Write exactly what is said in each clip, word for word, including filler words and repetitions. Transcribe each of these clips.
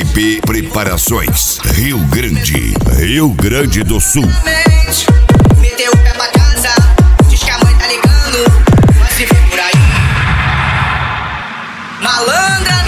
Felipe Preparações, Rio Grande, Rio Grande do Sul. Meteu o pé pra casa, diz que a mãe tá ligando, vai se ver por aí. Malandra,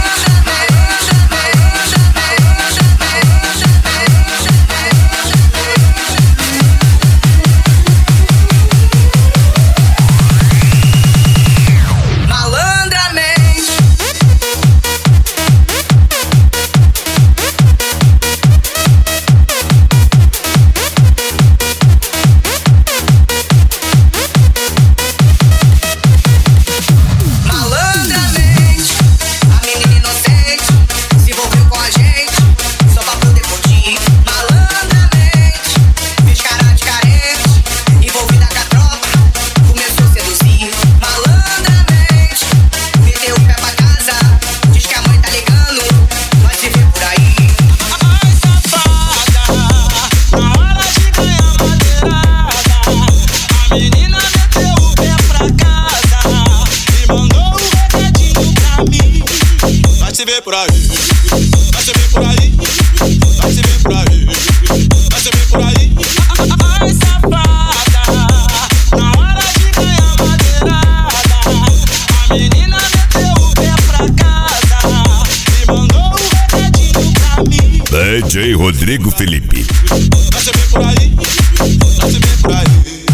por aí, vai se ver por aí, vai se ver por aí, vai se ver por aí. Ai, safada, na hora de ganhar madeirada, a menina meteu o pé pra casa e mandou um recadinho pra mim. D J Rodrigo Felipe. Vai se ver por aí, vai se ver por aí.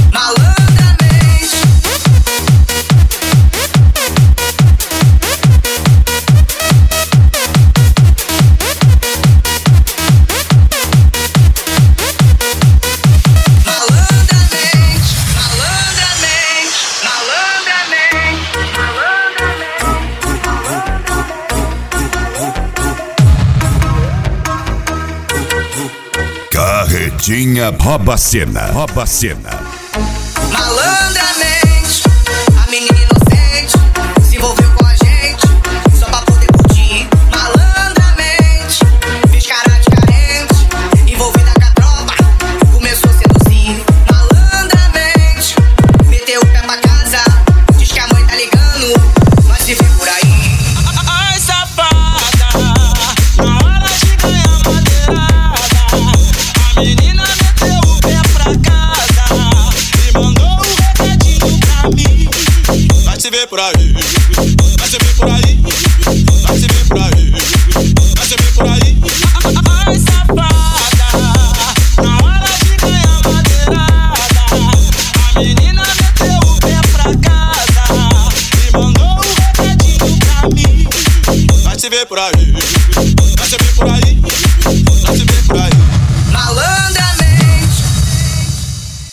Carretinha rouba cena, rouba cena. Malandramente, a menina inocente se envolveu com a gente só pra poder curtir. Malandramente, fez cara de carente, envolvida com a tropa, começou a seduzir. Malandramente, meteu o pé pra casa, diz que a mãe tá ligando, vai se ver por aí. Ai, safada, na hora de ganhar madeirada, a menina meteu o pé pra casa e mandou um recadinho pra mim. Vai se ver por aí, vai se ver por aí, vai se ver por aí, vai se ver por aí. Ai, safada, na hora de ganhar madeirada, a menina meteu o pé pra casa e mandou um recadinho pra mim. Vai se ver por aí, vai se ver por aí.